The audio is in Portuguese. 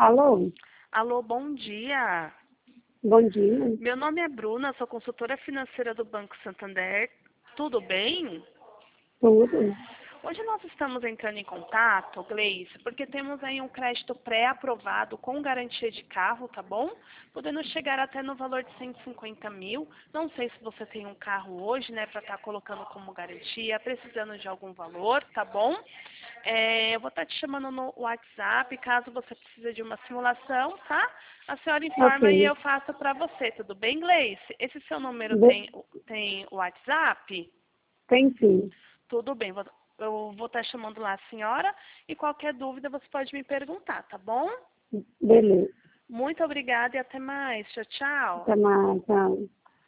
Alô? Alô, bom dia. Bom dia. Meu nome é Bruna, sou consultora financeira do Banco Santander. Tudo bem? Tudo? Hoje nós estamos entrando em contato, Gleice, porque temos aí um crédito pré-aprovado com garantia de carro, tá bom? Podendo chegar até no valor de 150 mil. Não sei se você tem um carro hoje, né, para estar colocando como garantia, precisando de algum valor, tá bom? Eu vou estar te chamando no WhatsApp, caso você precise de uma simulação, tá? A senhora informa e Ok. eu faço para você, tudo bem, Gleice? Esse seu número De- tem WhatsApp? Tem sim. Tudo bem, eu vou estar chamando lá a senhora e qualquer dúvida você pode me perguntar, tá bom? Beleza. Muito obrigada e até mais. Tchau, tchau. Até mais. Tchau.